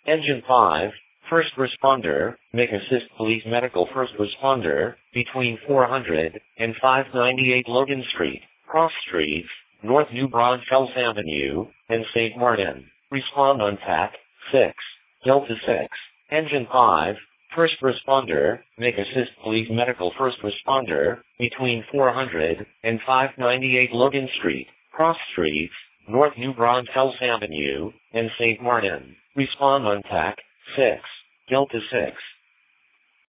Engine 5, first responder, make assist police medical first responder, between 400 and 598 Logan Street, Cross Streets, North New Braunfels Avenue, and St. Martin. Respond on TAC 6, Delta 6. Engine 5, first responder, make assist police medical first responder, between 400 and 598 Logan Street, Cross Streets, North New Braunfels Avenue, and St. Martin. Respond on TAC 6, Delta 6.